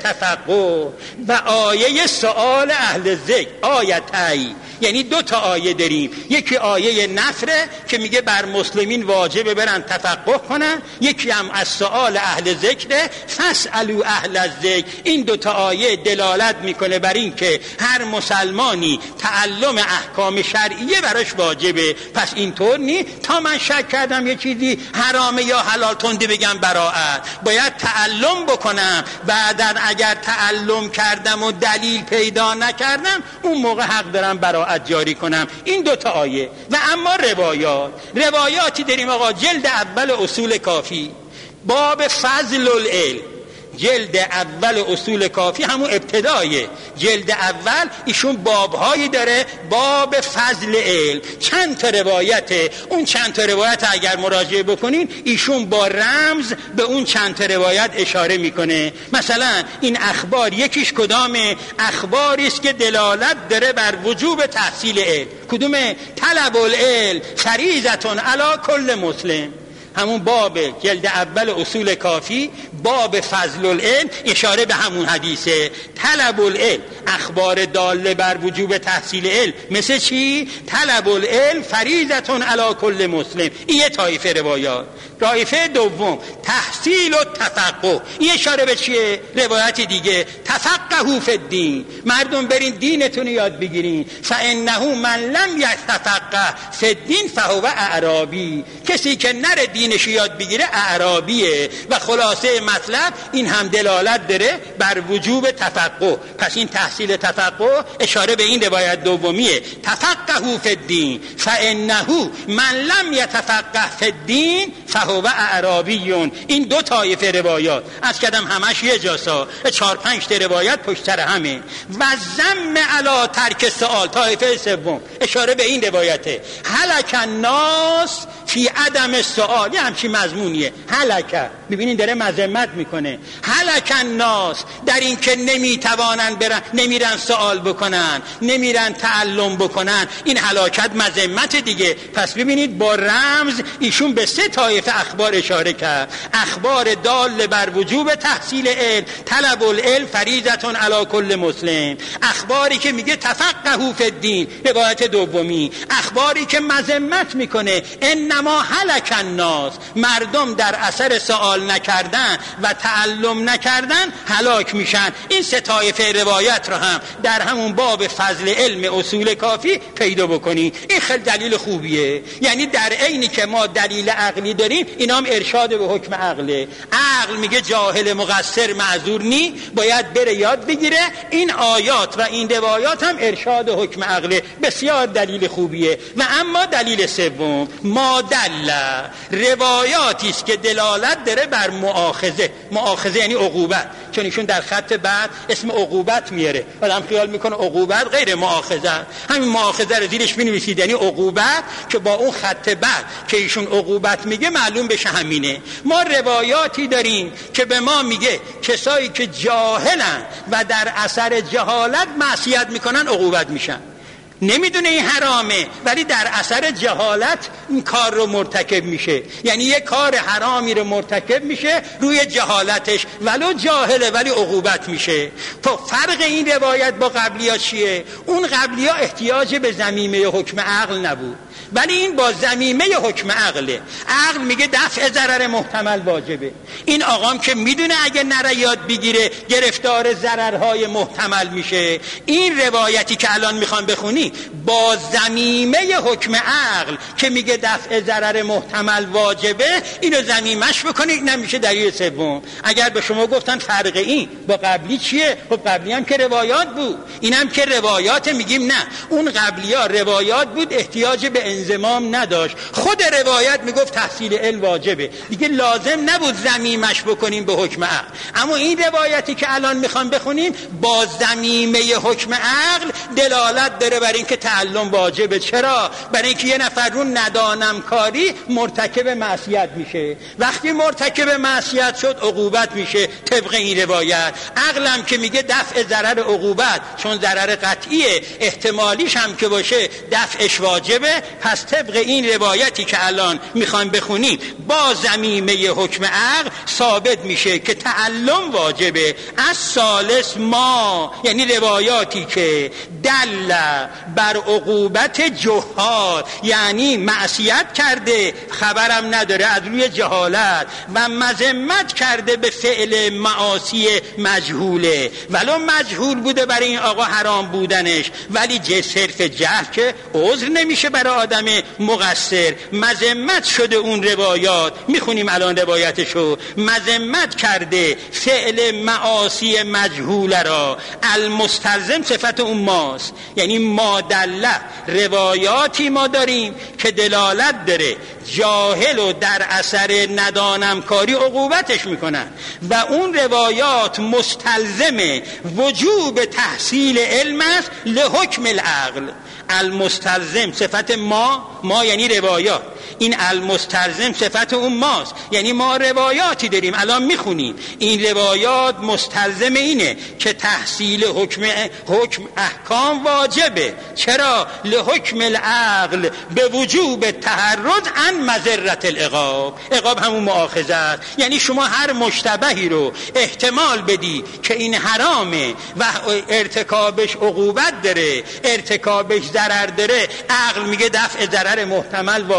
للتفقه و آیه سؤال اهل ذکر، آیتای. یعنی دو تا آیه داریم، یکی آیه نفره که میگه بر مسلمین واجبه برن تفقه کنن، یکی هم از سؤال اهل ذکر فاسالوا اهل الذکر. این دو تا آیه دلالت میکنه بر این که هر مسلمانی تعلم احکام شرعیه براش واجبه. پس اینطور نی تا من شک کردم یه چیزی حرامه یا حلال تندی بگم براءت، باید تعلم بکنم. بعدن اگر تعلم کردم و دلیل پیدا نکردم اون موقع حق دارم براءت جاری کنم. این دوتا آیه. و اما روایات، روایاتی داریم آقا. جلد اول اصول کافی باب فضل العلم، جلد اول اصول کافی همون ابتدایه جلد اول، ایشون بابهایی داره، باب فضل علم. چند تا روایته، اون چند تا روایت اگر مراجعه بکنین ایشون با رمز به اون چند تا روایت اشاره میکنه. مثلا این اخبار یکیش کدامه؟ اخباری است که دلالت داره بر وجوب تحصیل علم. کدومه؟ طلب العلم فریضة علی کل مسلم. همون باب جلد اول اصول کافی باب فضل العلم اشاره به همون حدیثه. طلب العلم، اخبار داله بر وجوب تحصیل علم. مثل چی؟ طلب العلم فریضة علی کل مسلم. این یه طایفه روایات. طایفه دوم تحصیل و تفقه. این اشاره به چیه؟ روایت دیگه تفقهوا فی الدین، مردم برین دینتون یاد بگیرین. فانه من لم یتفقه فی الدین فهو اعرابی، کسی که نره دینش یاد بگیره اعرابیه. و خلاصه مطلب این هم دلالت داره بر وجوب تفقه. پس این تحصیل تفقه اشاره به این روایت دومیه، تفقهوا فی الدین فانه من لم یتفقه فی الدین فهو اعرابی. این دو طایفه روایات از کدم همش یه جاسا، چهار پنج تا روایت پشت سر همه. و ذم علی ترک سوال، طایفه سوم اشاره به این روایته، هلک الناس فی عدم السؤال. یه همچین مضمونیه هلک، ببینین داره مذمت میکنه، هلک الناس در این که نمیتوانن برن، نمیرن سوال بکنن، نمیرن تعلم بکنن. این هلاکت مذمت دیگه. پس ببینید با رمز ایشون به سه طایفه اخبار اشاره کرد، اخبار دال بر وجوب تحصیل علم، طلب العلم فریضتون علی کل مسلم، اخباری که میگه تفقهوا فی الدین روایت دومی، اخباری که مذمت میکنه انما هلک الناس، مردم در اثر سوال نکردن و تعلم نکردن هلاک میشن. این سه طایفه روایت رو هم در همون باب فضل علم اصول کافی پیدا بکنی. این خیلی دلیل خوبیه، یعنی در عینی که ما دلیل عقلی داریم اینا هم ارشاد به حکم عقله. عقل میگه جاهل مقصر معذور نی، باید بره یاد بگیره. این آیات و این روایات هم ارشاد حکم عقله، بسیار دلیل خوبیه. و اما دلیل سوم ما دل، روایاتی است که دلالت داره بر مؤاخذه. مؤاخذه یعنی عقوبت، چون ایشون در خط بعد اسم عقوبت میاره، آدم خیال میکنه عقوبت غیر مؤاخذه، همین مؤاخذه رو زیرش مینویسید یعنی عقوبت، که با اون خط بعد که ایشون عقوبت میگه معلوم بشه همینه. ما روایاتی داریم که به ما میگه کسایی که جاهلن و در اثر جهالت معصیت میکنن عقوبت میشن، نمیدونه این حرامه ولی در اثر جهالت این کار رو مرتکب میشه، یعنی یک کار حرامی رو مرتکب میشه روی جهالتش، ولو جاهله ولی عقوبت میشه. تو فرق این روایت با قبلی‌ها چیه؟ اون قبلی‌ها احتیاج به ضمیمه حکم عقل نبود، ولی این با ضمیمه حکم عقله. عقل میگه دفع ضرر محتمل واجبه. این آقام که میدونه اگه نره یاد بگیره گرفتار ضررهای محتمل میشه. این روایتی که الان میخوام بخونی با ضمیمه حکم عقل که میگه دفع ضرر محتمل واجبه، اینو ضمیمش بکنی، نمیشه دلیل سوم. اگر به شما گفتن فرق این با قبلی چیه؟ خب قبلی هم که روایات بود، اینم که روایات، میگیم نه، اون قبلی ها روایات بود احتیاج به انضمام نداشت، خود روایت میگفت تحصیل علم واجبه، دیگه لازم نبود ضمیمش بکنیم به حکم عقل. اما این روایتی که الان میخوام بخونیم با ضمیمه حکم عقل دلالت داره بر این که تعلم واجبه. چرا؟ برای اینکه یه نفر رو ندانم کاری مرتکب معصیت میشه، وقتی مرتکب معصیت شد عقوبت میشه طبق این روایت. عقلم که میگه دفع ضرر عقوبت، چون ضرر قطعیه احتمالیش هم که باشه دفعش واجبه، پس طبق این روایتی که الان میخوایم بخونیم با ضمیمه حکم عقل ثابت میشه که تعلم واجبه. از ثالث ما، یعنی روایاتی که دل بر عقوبت جهال، یعنی معصیت کرده خبرم نداره از روی جهالت و مذمت کرده به فعل معاصی مجهوله، ولو مجهول بوده برای این آقا حرام بودنش، ولی جه صرف جهل که عذر نمیشه برای آدم مقصر. مذمت شده اون روایات، میخونیم الان روایتشو، مذمت کرده فعل معاصی مجهول را، المستلزم صفت اون ماست، یعنی مادله. روایاتی ما داریم که دلالت داره جاهل و در اثر ندانم کاری عقوبتش میکنن و اون روایات مستلزم وجوب تحصیل علم است لحکم العقل. المستلزم صفت ما، ما یعنی روایات، این المستلزم صفت اون ماست، یعنی ما روایاتی داریم الان میخونیم، این روایات مستلزم اینه که تحصیل حکم حکم احکام واجبه. چرا؟ لحکم العقل به وجوب تحرز عن مضرة العقاب. عقاب همون مؤاخذه است، یعنی شما هر مشتبهی رو احتمال بدی که این حرامه و ارتکابش عقوبت داره، ارتکابش ضرر داره، عقل میگه دفع ضرر محتمل واجبه،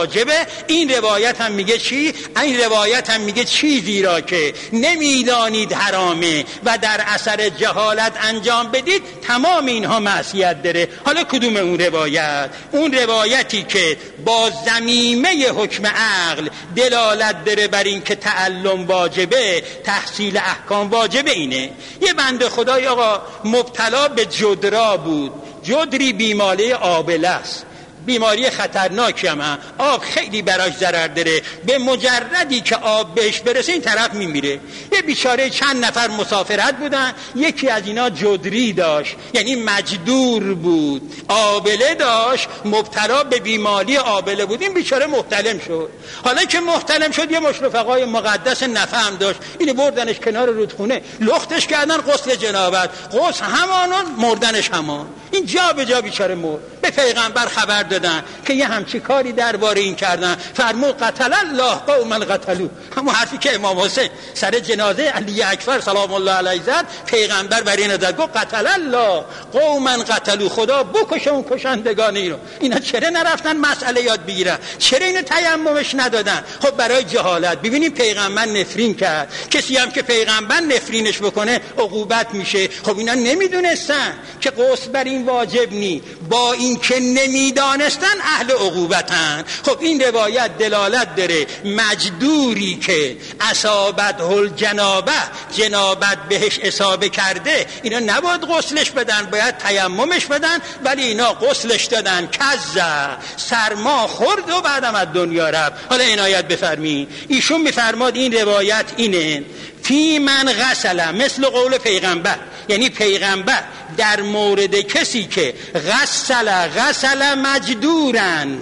داره. این روایت هم میگه چی؟ این روایت هم میگه چیزی را که نمیدانید حرامه و در اثر جهالت انجام بدید تمام اینها معصیت داره. حالا کدوم اون روایت؟ اون روایتی که با ضمیمه حکم عقل دلالت داره بر این که تعلم واجبه، تحصیل احکام واجبه. اینه یه بنده خدای آقا مبتلا به جدرا بود. جدری بیماری آبله است، بیماری خطرناکی هم، آب خیلی براش ضرر داره. به مجردی که آب بهش برسه این طرف میمیره. یه بیچاره چند نفر مسافرت بودن، یکی از اینا جدری داشت، یعنی مجدور بود، آبله داشت، مبتلا به بیماری آبله بود. این بیچاره محتلم شد. حالا که محتلم شد یه مش رفقای مقدس نفع هم داشت، اینو بردنش کنار رودخونه، لختش کردن، غسل جنابت، غسل همانون، مردنش همان. این جا به جا بیچاره مرد. به پیغمبر خبر دادن که یه همچی کاری درباره این کردن. فرمود قتل الله قوما قتلوا، همون حرفی که امام حسین سر جنازه علی اکبر سلام الله علیه زد، پیغمبر بر این زد گفت قتل الله قوما قتلوا، خدا بکشه اون کشندگان اینو. اینا چرا نرفتن مسئله یاد بگیرن؟ چرا اینو تیممش ندادن؟ خب برای جهالت. ببینید پیغمبر نفرین کرد، کسی هم که پیغمبر نفرینش بکنه عقوبت میشه. خب اینا نمیدونستن که غسل بر این واجب نی، با این که نمیدانستن اهل عقوبتن. خب این روایت دلالت داره مجدوری که اصابت هل جنابه، جنابت بهش اصابه کرده، اینا نباید غسلش بدن، باید تیممش بدن. ولی اینا غسلش دادن، کذا سرما خورد و بعدم از دنیا رفت. حالا عنایت بفرمین، ایشون میفرماد این روایت اینه فی من غسل، مثل قول پیغمبر، یعنی پیغمبر در مورد کسی که غسل غسل مجدورن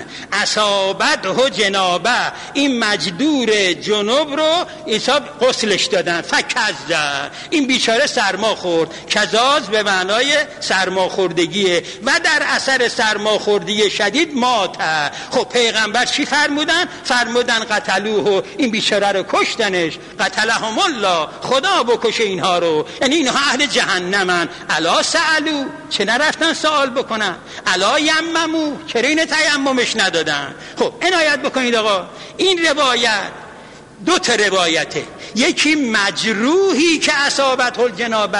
اصابت و جنابه، این مجدور جنوب رو حساب غسلش دادن، فکذا این بیچاره سرما خورد. کذاز به معنای سرما خوردگیه و در اثر سرما خوردگی شدید مات. خب پیغمبر چی فرمودن؟ فرمودن قتلوه، این بیچاره رو کشتنش. قتلهم الله، خدا بکشه اینها رو، یعنی اینها اهل جهنمن. الا سألو، چه نرفتن سوال بکنن؟ الا یممو، چرا این تیممش ندادن؟ خب عنایت بکنید آقا، این روایت دو تا روایته، یکی مجروحی که اصابت الجنابه،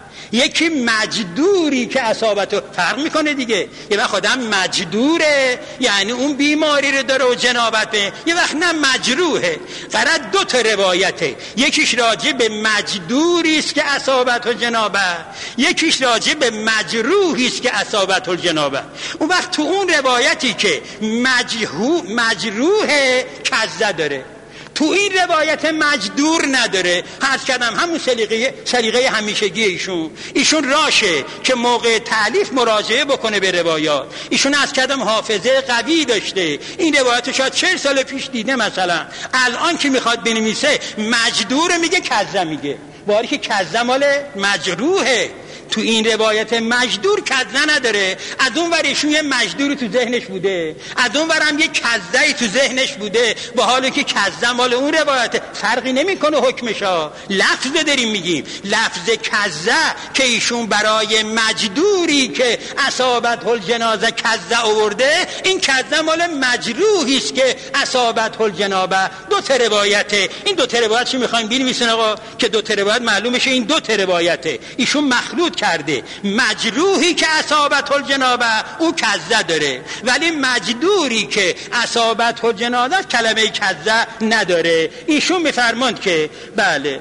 یکی مجدوری که اصابت. فرق میکنه دیگه. یه وقت آدم مجدوره یعنی اون بیماری رو داره و جنابت به، یه وقت نه مجروحه. فقط دو تا روایته، یکیش راجع به مجدوری است که اصابت الجنابه، یکیش راجع به مجروحی است که اصابت الجنابه. اون وقت تو اون روایتی که مجروح مجروحه کذا داره، تو این روایت مجدور نداره. حرف کردم همون سلیقه سلیقه همیشگی ایشون ایشون راشه که موقع تالیف مراجعه بکنه به روایات. ایشون از کردم حافظه قوی داشته، این روایت شاید چهل سال پیش دیده. مثلا الان که میخواد بنویسه مجدور میگه کذا میگه، باری که کذا مال مجروحه. تو این روایت مجدور کذا نداره. از اون ور ایشون یه مجدوری تو ذهنش بوده، از اون ور هم یه کذایی تو ذهنش بوده، با حالی که کذا مال اون روایت. فرقی نمیکنه حکمشا، لفظ داریم میگیم. لفظ کذا که ایشون برای مجدوری که اصابت الجنازه کذا آورده، این کذا مال مجروحی است که اصابت الجنابه. دو تا روایته. این دو تا روایت چی میخوایم بنویسین آقا؟ که دو تا روایت معلومه شه این دو تا روایته. ایشون مخلوط کرده، مجروحی که اصابت الجنابه او کذا داره، ولی مجدوری که اصابت الجنابه کلمه کذا نداره. ایشون میفرماند که بله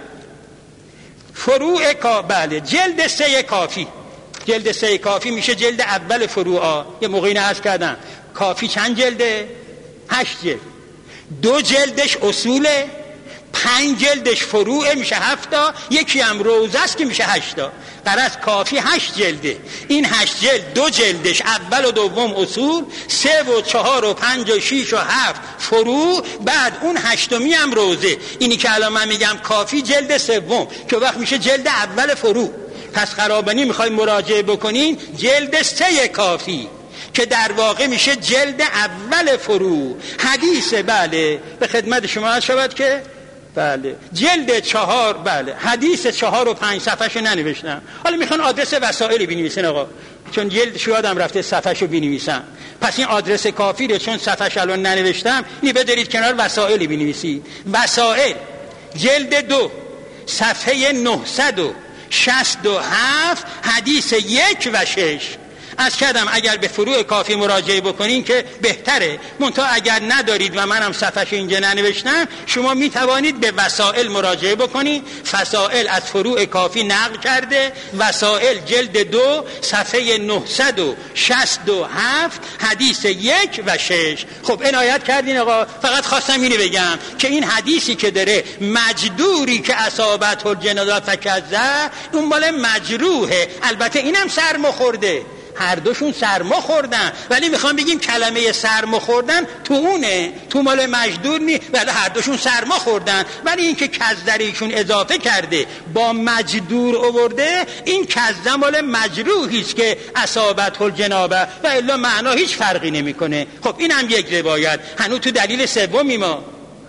فروع کا بله جلد سه کافی، جلد سه کافی میشه جلد اول فروعا. یه موقعی عرض کردم کافی چند جلده؟ هشت جلد. دو جلدش اصوله، پنج جلدش فروعه میشه هفتا، یکی هم روزه است که میشه هشتا. قرص کافی هشت جلده. این هشت جلد دو جلدش اول و دوم اصول، سه و چهار و پنج و شیش و هفت فروع، بعد اون هشتمی هم روزه. اینی که الان من میگم کافی جلد سوم که وقت میشه جلد اول فروع. پس خرابانی میخوای مراجعه بکنین جلد سه کافی که در واقع میشه جلد اول فروع. حدیث بله به خدمت شما شود که بله جلد چهار، بله حدیث چهار و پنج صفحهشو ننوشتم. حالا میخوان آدرس وسائل بنویسن آقا، چون جلد شوادم رفته صفحهشو بنویسم، پس این آدرس کافیه، چون صفحهش الان ننوشتم اینی بذارید کنار، وسائل بنویسید. وسائل جلد دو صفحه نهصد و شصت و هفت حدیث یک و شش. از کردم اگر به فروع کافی مراجعه بکنین که بهتره، منتها اگر ندارید و منم صفحه‌شو اینجا ننوشتم، شما می توانید به وسائل مراجعه بکنید. وسائل از فروع کافی نقل کرده، وسائل جلد دو صفحه نهصد و شصت و هفت حدیث یک و شش. خب عنایت کردین آقا، فقط خواستم اینو بگم که این حدیثی که داره مجدوری که اصابت الجنازه فکذا، اون مال مجروحه، البته اینم سرما خورده، هر دوشون سرما خوردن، ولی میخوام بگیم کلمه سرما خوردن تو اونه، تو مال مجدور نی، ولی هر دوشون سرما خوردن، ولی این که کزدریشون اضافه کرده با مجدور آورده، این کزده مال مجروحیست که اصابت الجنابه و الا معنا هیچ فرقی نمیکنه. خب این هم یک روایت. هنوز تو دلیل سومی ما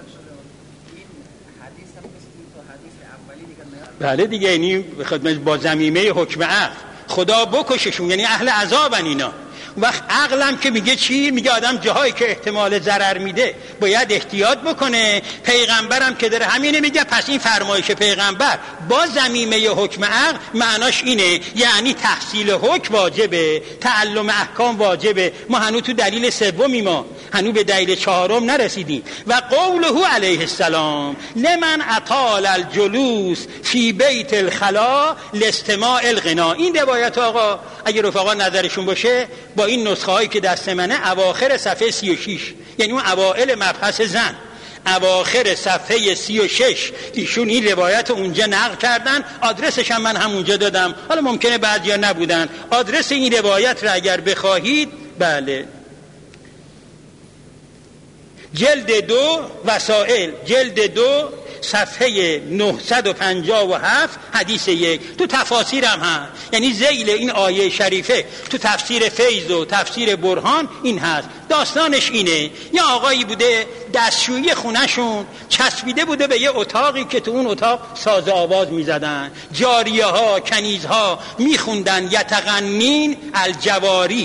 بله دیگه، یعنی با ضمیمه حکم عقل خدا بکششون، یعنی اهل عذابن اینا. وقت عقلم که میگه چی؟ میگه آدم جاهایی که احتمال ضرر میده باید احتیاط بکنه. پیغمبرم که داره همینه میگه، پس این فرمایش پیغمبر با ضمیمه حکم عقل معناش اینه، یعنی تحصیل حکم واجبه، تعلم احکام واجبه. ما هنوز تو دلیل سومی، ما هنوز به دلیل چهارم نرسیدیم. و قوله علیه السلام لمن اطال الجلوس فی بیت الخلا لاستماع الغنا. این روایت آقا اگه رفقا نظرشون باشه با این نسخه هایی که دست منه، اواخر صفحه سی و شش، یعنی اون اوائل مبحث زن، اواخر صفحه سی و شش ایشون این روایت اونجا نقل کردن. آدرسش هم من همونجا دادم، حالا ممکنه بعضیا نبودن. آدرس این روایت را اگر بخواهید، بله جلد دو وسائل جلد دو صفحه نهصد و پنجاه و هفت حدیث یک. تو تفاسیر هم هست، یعنی ذیل این آیه شریفه تو تفسیر فیض و تفسیر برهان این هست. داستانش اینه، یه آقایی بوده دستشویی خونهشون چسبیده بوده به یه اتاقی که تو اون اتاق ساز آواز میزدن، جاریه ها کنیزها میخوندن یتغنین الجواری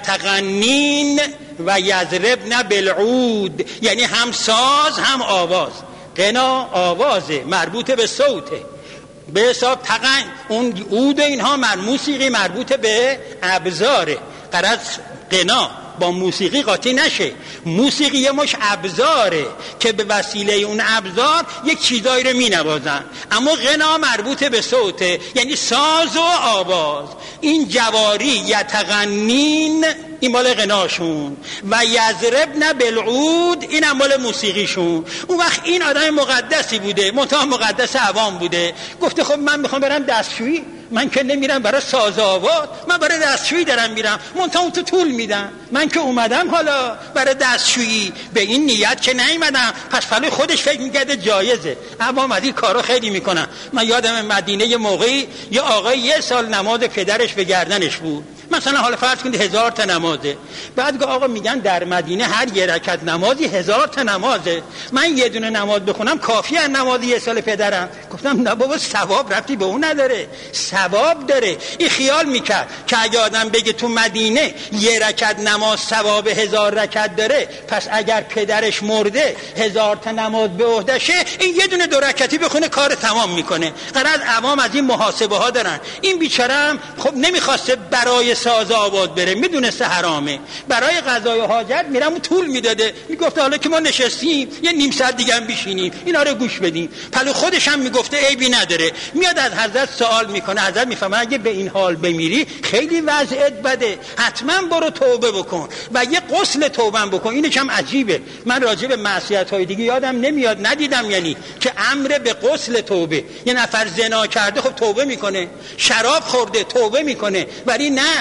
یتغنین و یضربن بالعود، یعنی هم ساز هم آواز. غنا آوازه مربوط به صوته، به حساب تقن اون عود اینها موسیقی مربوط به ابزاره. غرض غنا با موسیقی قاطی نشه، موسیقی یه مش ابزاره که به وسیله اون ابزار یک چیزایی رو می نوازن، اما غنا مربوط به صوته، یعنی ساز و آواز. این جواری یتغنین این مال غناشون و یضربن بالعود این هم مال موسیقیشون. اون وقت این آدم مقدسی بوده، منتها مقدس عوام بوده، گفته خب من میخوام برم دستشویی، من که نمیرم برای ساز آواز، من برای دستشویی دارم میرم، منتها اون تو طول میدم، من که اومدم حالا برای دستشویی به این نیت که نیومدم. پس پلوی خودش فکر میکرده جایزه. عوام از این کارا خیلی میکنن. من یادم مدینه یه موقعی یه آقای یه سال نماز پدرش به گردنش بود، مثلا حالا فرض کنید هزار تا نمازه، بعد آقا میگن در مدینه هر یه رکعت نمازی هزار تا نمازه، من یه دونه نماز بخونم کافیه نماز یه سال پدرم. گفتم نه بابا، ثواب ربطی به اون نداره، ثواب داره. این خیال میکرد که اگه آدم بگه تو مدینه یه رکعت نماز ثواب هزار رکعت داره، پس اگر پدرش مرده هزار تا نماز به عهدشه، این یه دونه دو رکعتی بخونه کار تمام میکنه. غرض عوام از این محاسبه ها دارن. این بیچاره هم خب نمیخواسته برای ساز آواز بره، میدونسته حرامه، برای قضای حاجت میرم طول میداده، میگفته حالا که ما نشستیم یه نیم ساعت دیگه هم بشینیم اینا رو گوش بدیم. پلو خودش هم میگفته عیبی نداره. میاد از حضرت سوال میکنه، حضرت میفهمه اگه به این حال بمیری خیلی وضعیت بده، حتما برو توبه بکن و یه غسل توبه بکن. اینش هم عجیبه، من راجع به معصیت های دیگه یادم نمیاد، ندیدم یعنی که امر به غسل توبه. یه نفر زنا کرده خب توبه میکنه، شراب خورده توبه میکنه، ولی نه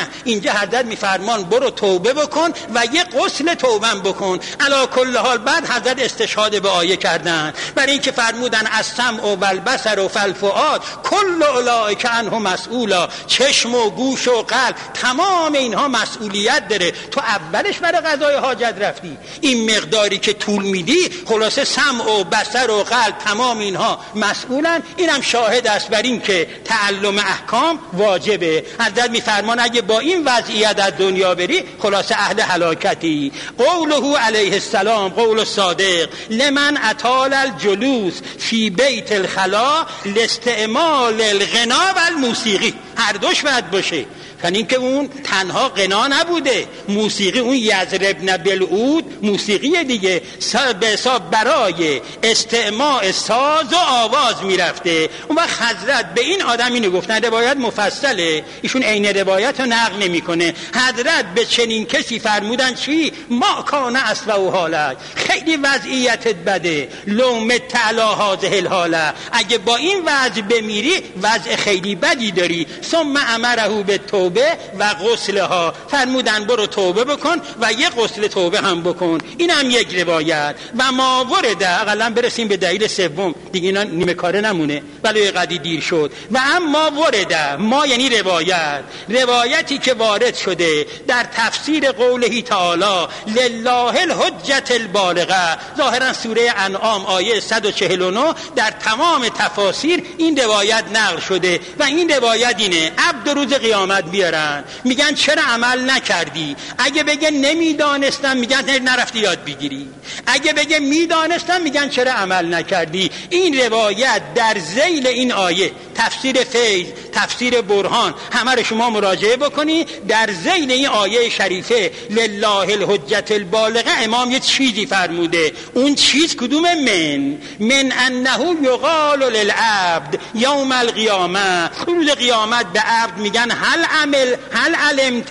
نه، اینجا حضرت میفرمان برو توبه بکن و یه غسل توبه بکن. علی کل حال بعد حضرت استشهاد به آیه کردن برای اینکه فرمودن السمع و البصر و الفؤاد کل اولئک عنه مسئولا، چشم و گوش و قلب تمام اینها مسئولیت داره. تو اولش برای قضای حاجت رفتی، این مقداری که طول میدی خلاصه سمع و بصر و قلب تمام اینها مسئولن. اینم شاهد است بر این که تعلم احکام واجبه. حضرت میفرمان اگه با این وضعیت از دنیا بری خلاصه اهل هلاکتی. قوله علیه السلام قول صادق لمن اطال الجلوس فی بیت الخلا لاستعمال الغنا و الموسیقی، هر دوش باید باشه. یعنی اینکه اون تنها غنا نبوده، موسیقی اون یضربن بالعود موسیقی دیگه، به حساب برای استعماع ساز و آواز میرفته. اون وقت حضرت به این آدم اینو گفتن، روایت مفصله، ایشون عین روایت رو نقل نمیکنه. حضرت به چنین کسی فرمودن چی؟ ما کان اسوء حالک، خیلی وضعیتت بده، لوم تعلا هذه الحاله، اگه با این وضع بمیری وضع خیلی بدی داری. ثم امره به توبه و غسلها، فرمودن برو توبه بکن و یه غسل توبه هم بکن. این هم یک روایت. و ما ورده، اقلا برسیم به دلیل سوم دیگه اینا نیمه کاره نمونه ولی قدی دیر شد. و اما ورده، ما یعنی روایت، روایتی که وارد شده در تفسیر قوله تعالی لله الحجة البالغه، ظاهرا سوره انعام آیه صد و چهل و نه، در تمام تفاسیر این روایت نقل شده و این روایت اینه عبد روز قیامت بیارن میگن چرا عمل نکردی؟ اگه بگه نمیدانستم میگن نرفتی یاد بگیری، اگه بگه میدانستم میگن چرا عمل نکردی. این روایت در ذیل این آیه، تفسیر فیض، تفسیر برهان، همه رو شما مراجعه بکنی. در ذیل این آیه شریفه لله الحجة البالغه امام یه چیزی فرموده. اون چیز کدوم؟ من من انه یقال للعبد یوم القیامه، روز قیامت به عبد میگن هل عمل هل علمت،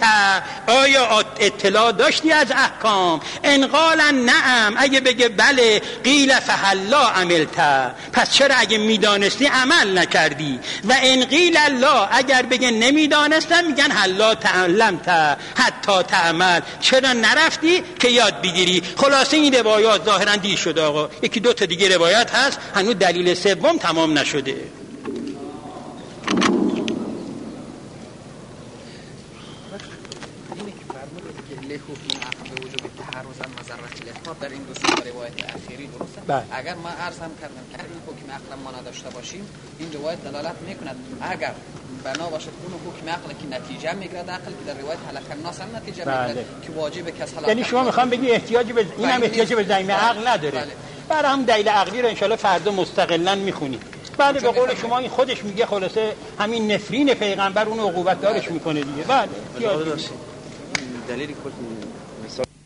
آیا اطلاع داشتی از احکام؟ ان قال نعم، اگه بگه بله، قیل فهلا عملت، پس چرا اگه میدانستی عمل نکردی؟ و ان قیل لا، اگر بگه نمیدانستم میگن هلا تعلمت حتی تعمل، چرا نرفتی که یاد بگیری؟ خلاصه این روایات ظاهرا دیر شده آقا، یکی دو تا دیگه روایت هست هنوز دلیل سوم تمام نشده. در این دو سه روایت اخیری درسته؟ بله. اگر ما عرض هم کردم که این حکم عقل ما نداشته باشیم، این روایت دلالت میکند اگر بنا باشد اون حکم عقل که نتیجه میگیرد، عقل که در روایت هلاک الناس هم نتیجه بله. میگیرد که واجب کس هلاک، یعنی شما میخوام بگی احتیاجی به این هم احتیاجی به ضمیر عقل نداره. بله. برای هم دلیل عقلی رو انشالله فردا مستقلا میخونیم. بله به قول شما این خودش میگه خلاصه همین نفرین پیغمبر اون عقوبت دارش میکنه دیگه. بله دلیلی کلی